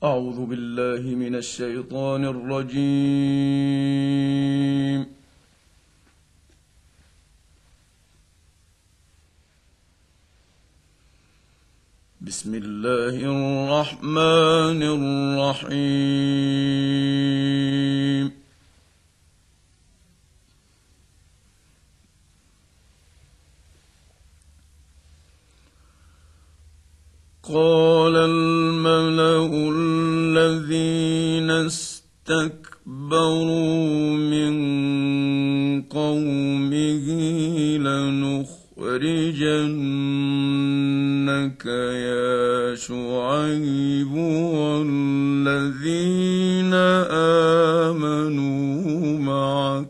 أعوذ بالله من الشيطان الرجيم. بسم الله الرحمن الرحيم. قال الملأ الذين استكبروا من قومه لنخرجنك يا شعيب والذين آمنوا معك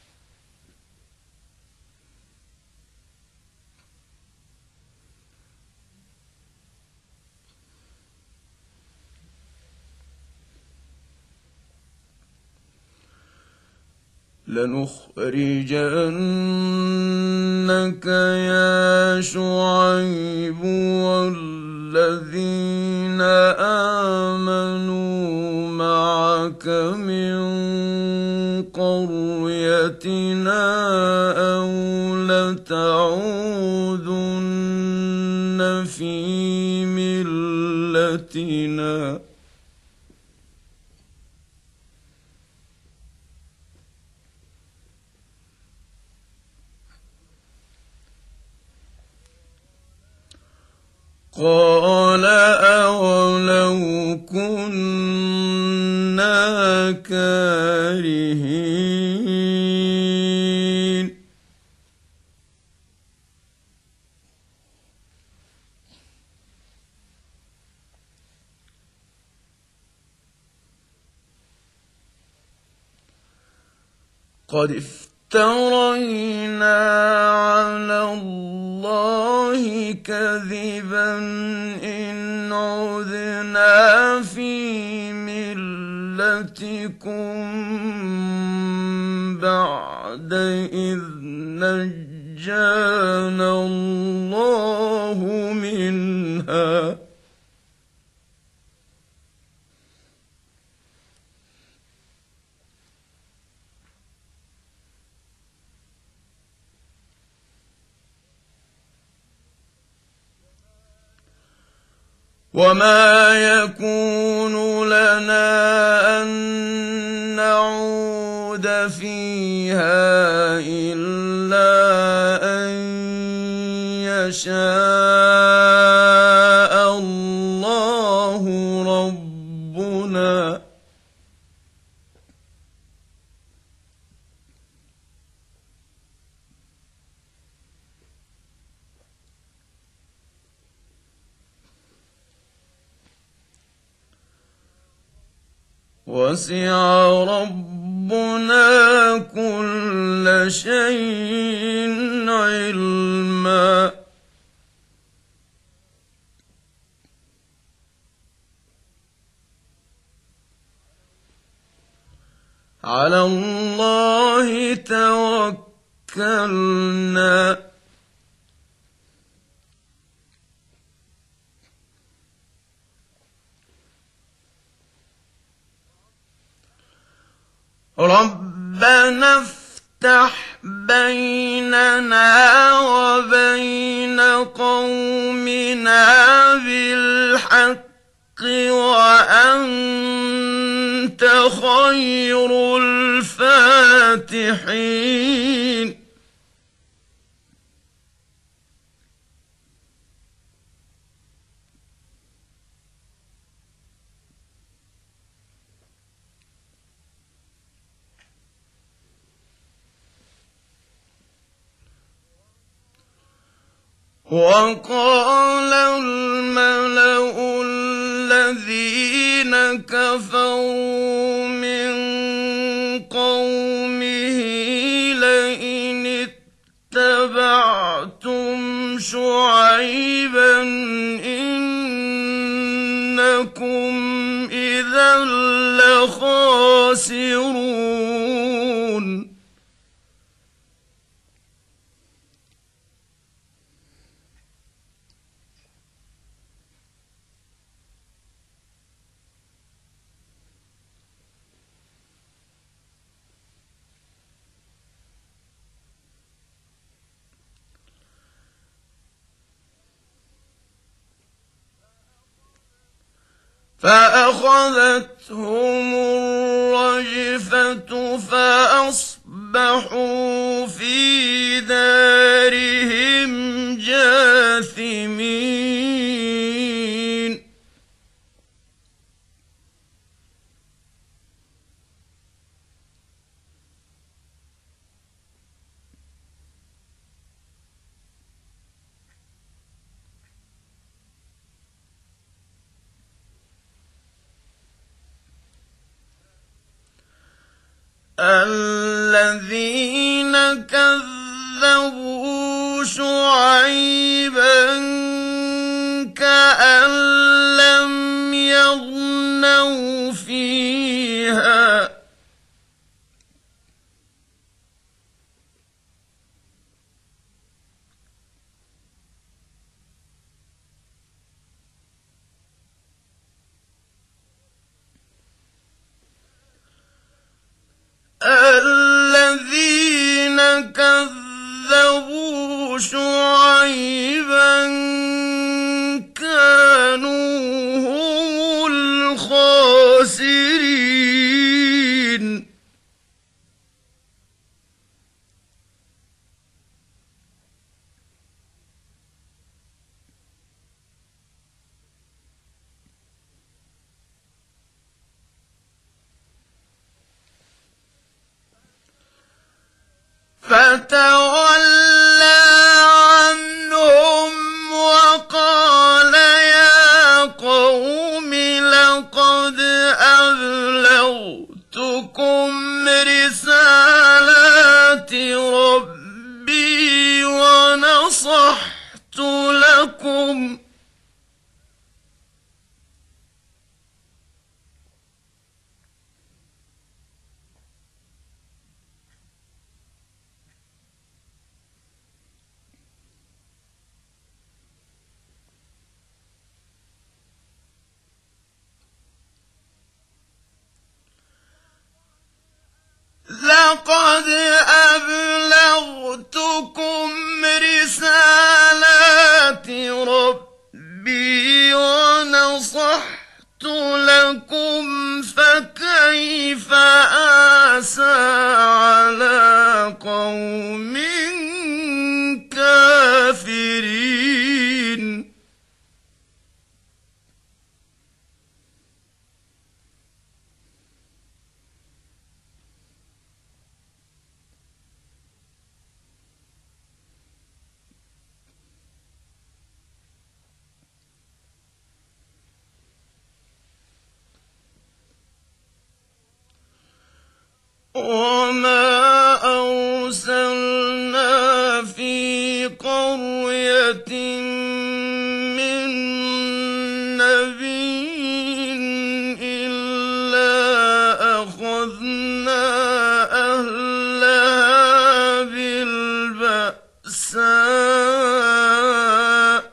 والذين آمنوا معك من قريتنا أو لتعودن في ملتنا قال أولو كنا كارهين قد افترينا على الله كذبا إن عدنا في ملتكم بعد إذ نجانا الله منها وما يكون لنا أن نعود فيها إلا أن يشاء الله ربنا وسع ربنا كل شيء علما على الله توكلنا ربنا افتح بيننا وبين قومنا بالحق وأنت خير الفاتحين وقال الملأ الذين كفروا من قومه لئن اتبعتم شعيبا إنكم إذا لخاسرون فأخذتهم الرجفة فأصبحوا في دارهم جاثمين الذين كذبوا شعيبا كأن لم يغنوا فيها الذين كذبوا شعيبا كانوا هم الخاسرين فتولى عنهم وقال يا قوم لقد أبلغتكم رسالات ربي ونصحت لكم لقد أبلغتكم رسالات ربي ونصحت لكم فكيف آسى على قوم كافرين وما أرسلنا في قرية من نبي إلا أخذنا أهلها بالبأساء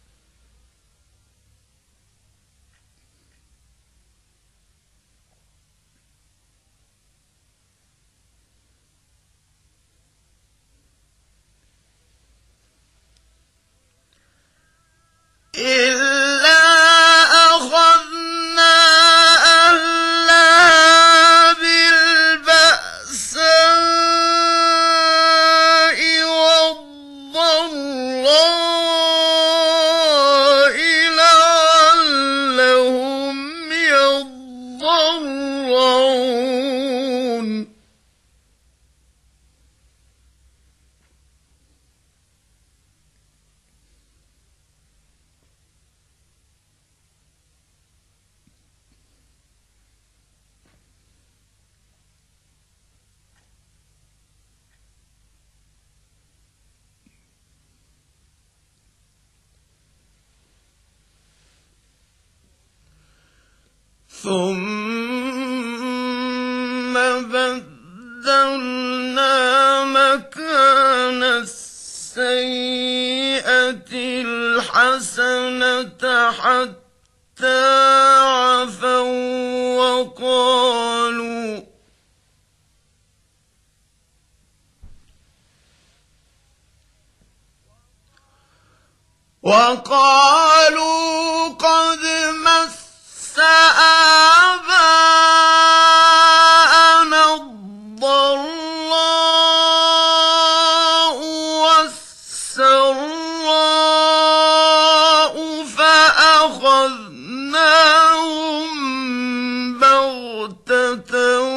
إلا أخذنا أهلها بالبأساء والضراء لعلهم يضرعون ثم بدلنا مكان السيئة الحسنة حتى عفوا وقالوا قد مس آباءنا الضراء والسراء فأخذناهم بغتة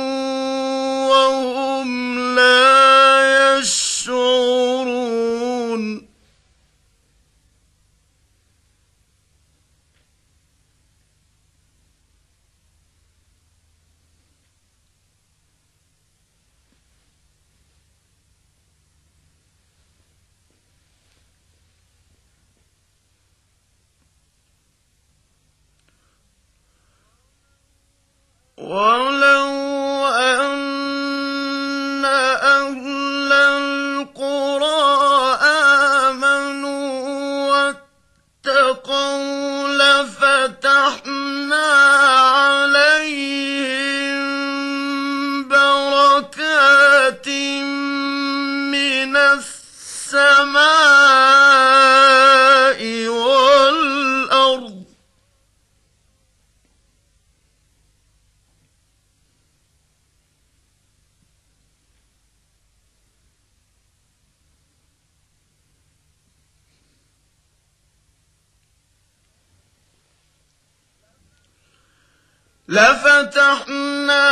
وهم لا يشعرون ولو أن أهل القرى آمنوا واتقوا لفتحنا عليهم بركات من السماء والأرض لفتحنا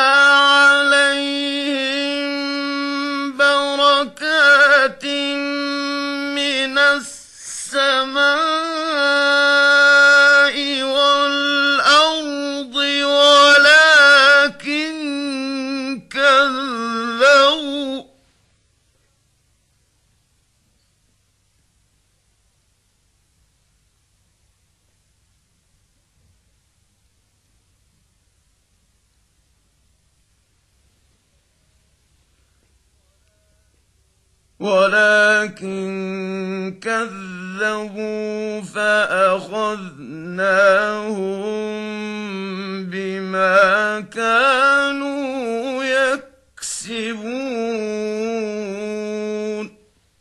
عليهم بركات من السماء والأرض ولكن كذبوا فأخذناهم بما كانوا يكسبون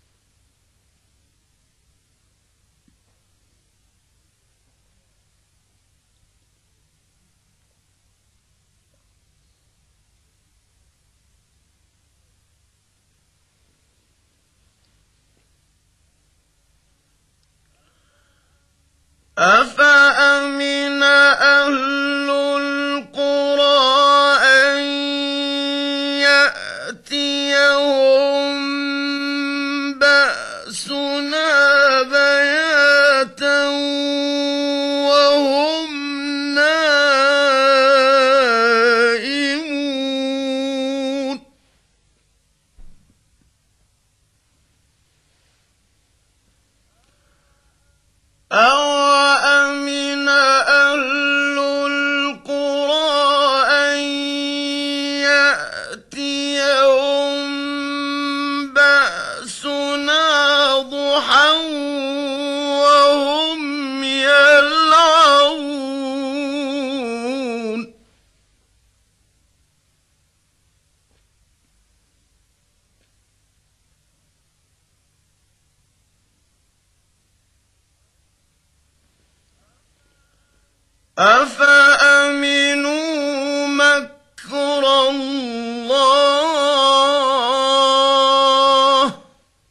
أفأمن أهل القرى أن يأتيهم بأسنا بياتا وهم نائمون أَوَأَمِنَ أَهْلُ الْقُرَىٰ أَن يَأْتِيَهُم بَأْسُنَا ضُحًى وَهُمْ يَلْعَبُونَ أَفَأَمِنُوا مَكْرَ اللَّهِ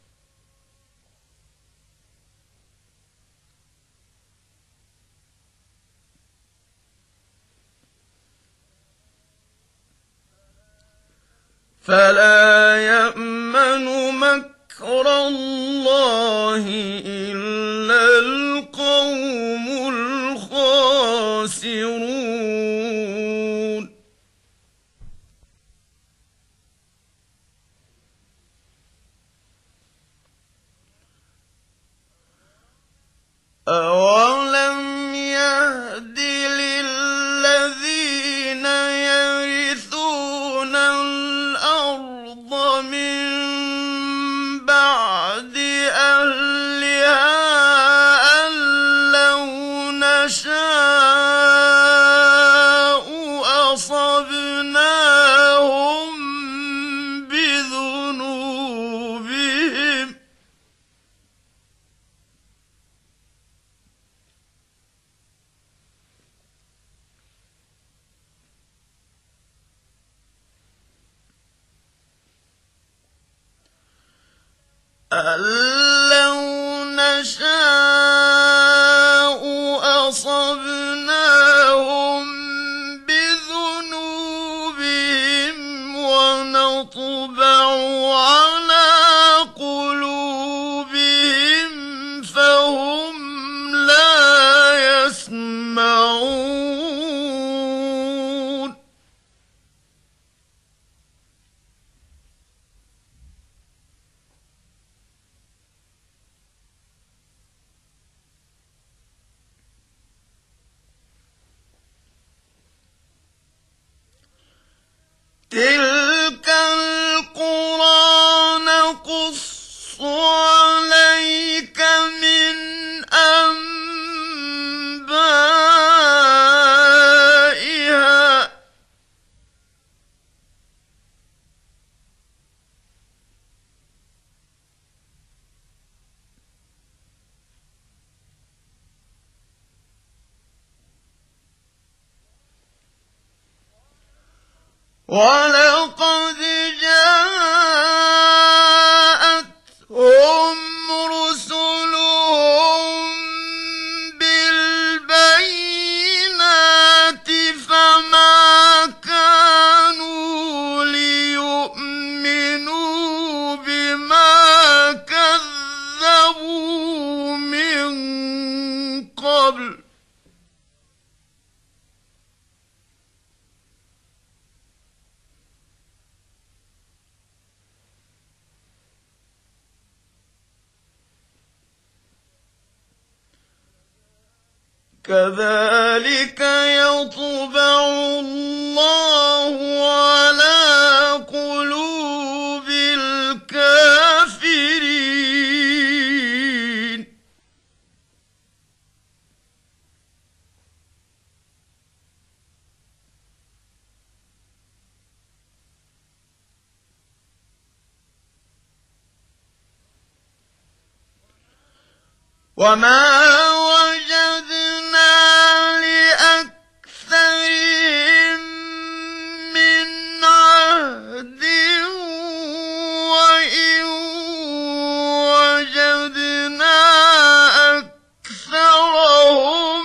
فَلَا يَأْمَنُ مَكْرَ اللَّهِ إِلَّا الْقَوْمُ الْخَاسِرُونَ أَوَلَمْ يَهْدِ لِلَّذِينَ يَرِثُونَ الْأَرْضَ مِن بَعْدِ أَهْلِهَا أَن لَّوْ نَشَاءُ أَصَبْنَاهُم بِذُنُوبِهِمْ وَنَطْبَعُ عَلَىٰ قُلُوبِهِمْ فَهُمْ لَا يَسْمَعُونَ تِلْكَ الْقُرَىٰ نَقُصُّ عَلَيْكَ مِنْ أَنبَائِهَا ۚ وَلَقَدْ جَاءَتْهُمْ رُسُلُهُم بِالْبَيِّنَاتِ فَمَا كَانُوا لِيُؤْمِنُوا بِمَا كَذَّبُوا مِن قَبْلُ ۚ كَذَٰلِكَ يَطْبَعُ اللَّهُ عَلَىٰ قُلُوبِ الْكَافِرِينَ وَمَا وَجَدْنَا لِأَكْثَرِهِم مِّنْ عَهْدٍ وَإِن وَجَدْنَا أَكْثَرَهُمْ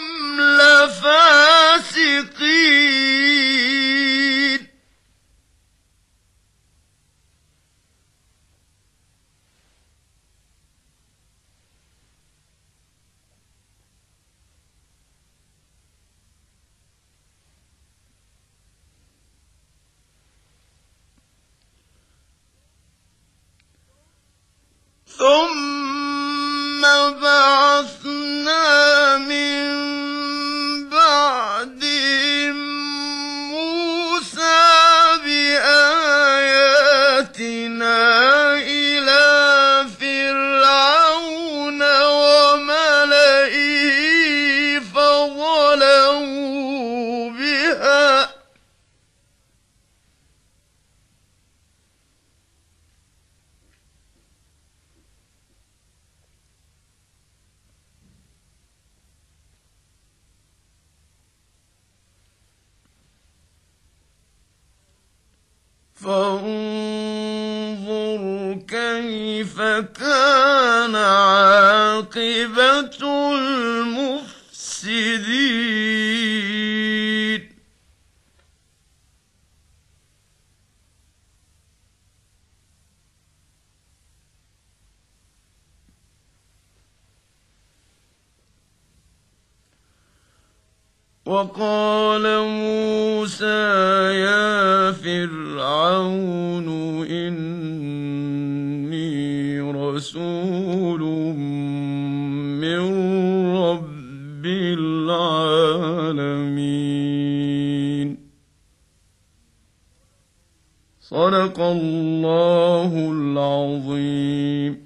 لَفَاسِقِينَ ثُمَّ بَعَثْنَا مِن بَعْدِهِم مُّوسَىٰ بِآيَاتِنَا إِلَىٰ فِرْعَوْنَ وَمَلَئِهِ فَظَلَمُوا بِهَا ۖ فانظُرْ كَيْفَ كَانَ عَاقِبَةُ الْمُفْسِدِينَ وَقَالَ مُوسَىٰ يَا فِرْعَوْنُ إِنِّي رَسُولٌ مِّن رَّبِّ الْعَالَمِينَ. صدق الله العظيم.